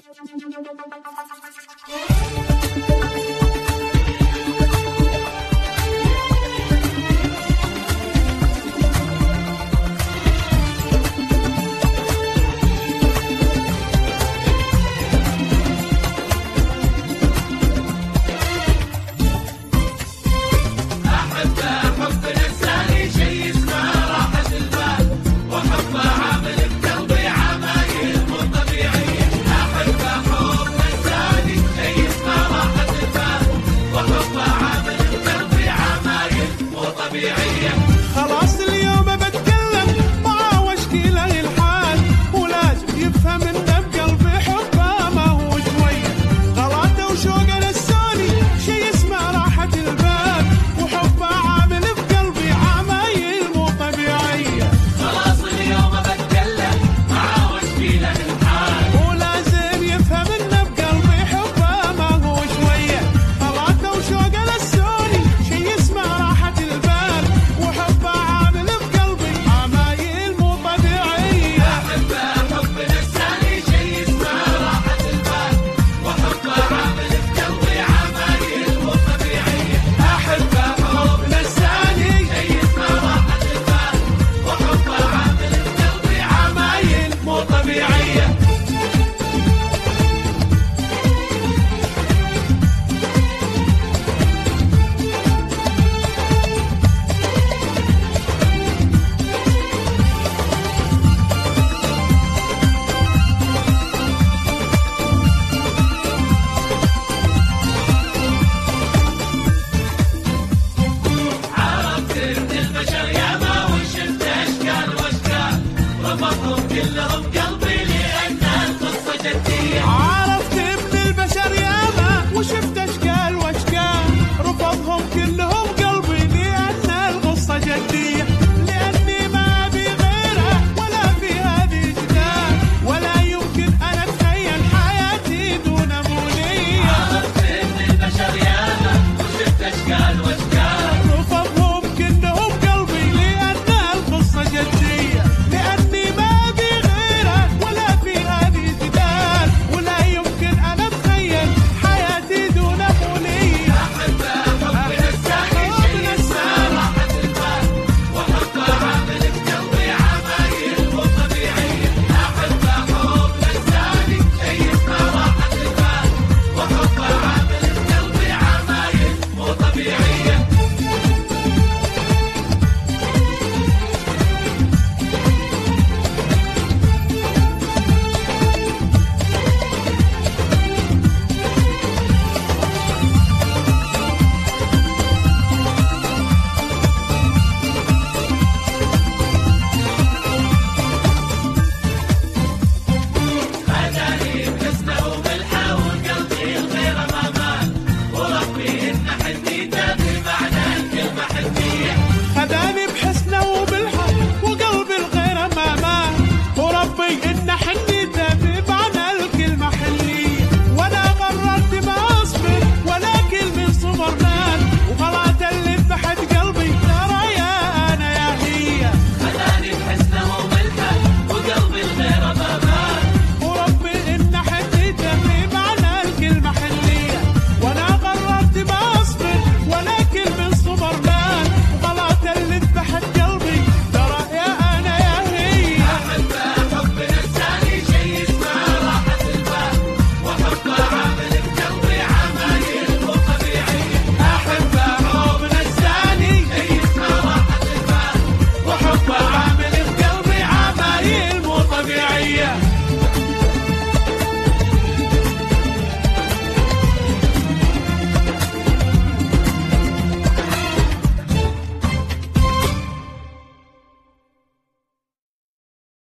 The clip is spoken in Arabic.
خلاص اليوم بتكلم معاه واشكي له الحال، ولازم يفهم انه بقلبي حبه ما هو شويه، غلاته وشوقه للسوني شي اسمه راحه البال، وحبه عامل بقلبي عمايل مو طبيعيه. خلاص اليوم بتكلم معاه واشكي له الحال، ولازم يفهم انه بقلبي حبه ما هو شويه، غلاته وشوقه للسوني شي اسمه راحه البال، وحبه عامل بقلبي عمايل مو طبيعيه. أحبه حب نساني شي اسمه راحة البال، وحبه عامل بقلبي عمايل مو طبيعية. احبه حب نساني شي اسمه راحة البال، وحبه عامل بقلبي عمايل مو طبيعيه.